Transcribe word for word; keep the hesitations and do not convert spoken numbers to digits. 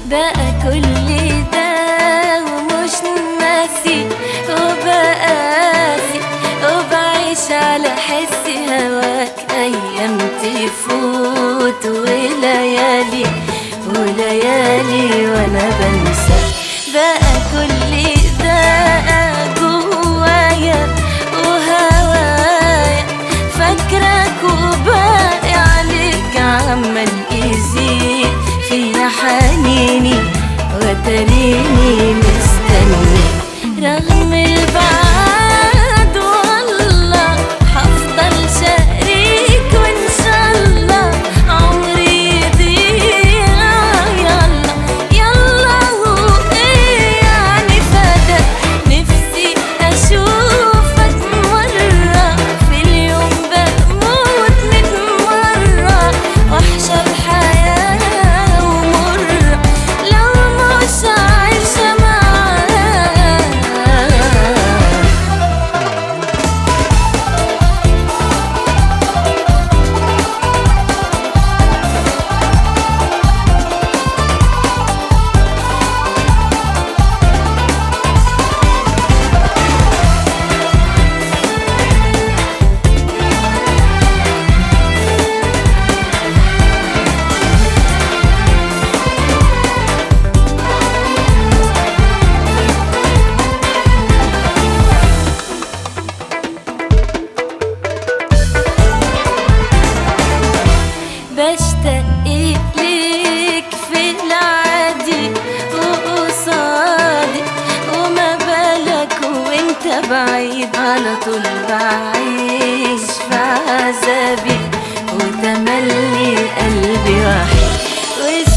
بقى كل ده ومش ناسي وبقاسي وبعيش على حس هواك. أيام تفوت وليالي وليالي وأنا بنسى. بقى كل ده جوايا وهوايا فاكرك وباقي عليك عمال يزيد فيا حنيني وتريني مستني رغم البعد. والله هفضل شريك وإن شاء الله عمري يضيع. يلا يلا هو إيه يعني فاتك؟ نفسي أشوفك مرة في اليوم بموت ميت مرة. وحشة الحياة ومرة لو مش عايشة معاك. بشتاق ليك في العادي وقصادي وما بالك وانت بعيد. على طول بعيش في عذابي وتملي قلبي وحيد.